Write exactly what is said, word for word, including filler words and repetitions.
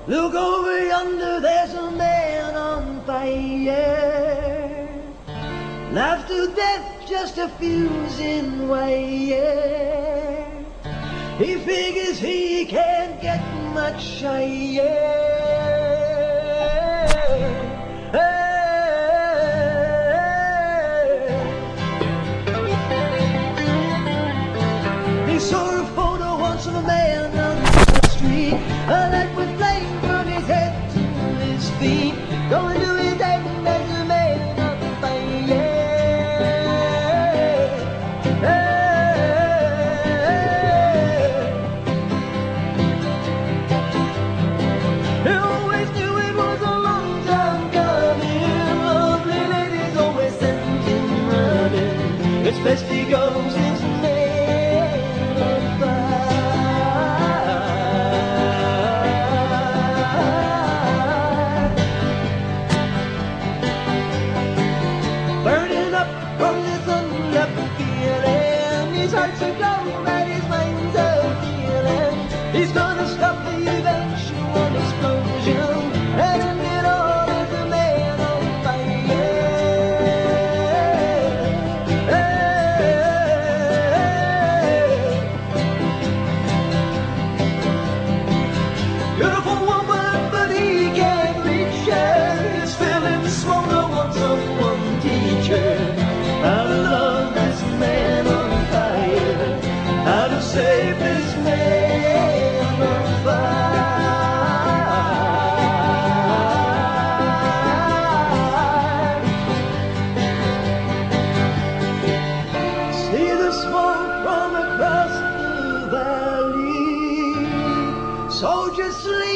Look over yonder, there's a man on fire. Life to death, just a fusing wire. He figures he can't get much higher. He saw a photo once of a man on the street, a light with flame from his head to his feet, going to his end as a man on fire. He always knew it was a long time coming. Lovely ladies always sent him running. It's best he goes his man on fire. Burning up from this unleft feeling. His heart's a glow and his mind's a feeling. He's gonna stop the eventual explosion and end it all as a man on fire. Beautiful woman, but he can't reach her. He's feeling small, no want someone teach her how to love this man on fire, how to save this man on fire. See the smoke from across the valley. Soldiers sleep.